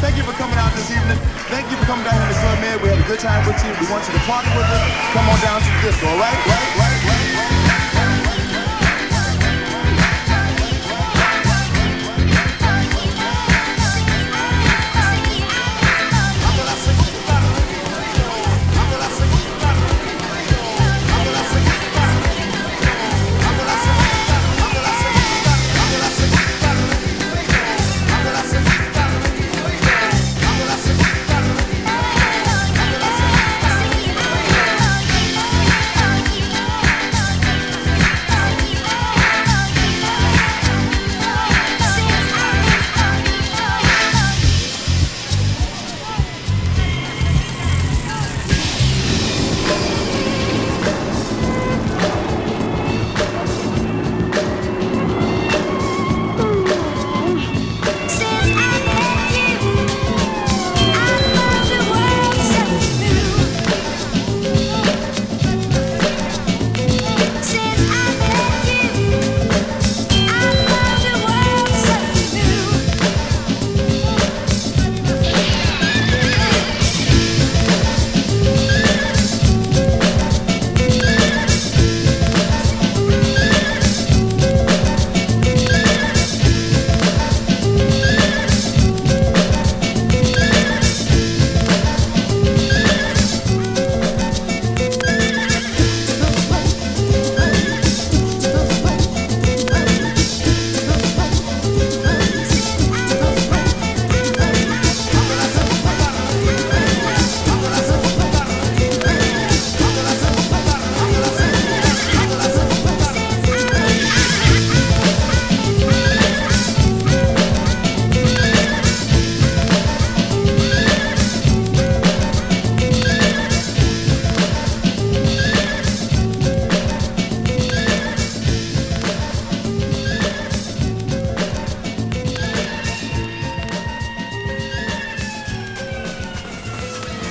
Thank you for coming out this evening. Thank you for coming down here to Club Med. We had a good time with you. We want you to party with us. Come on down to the disco, all right? Right?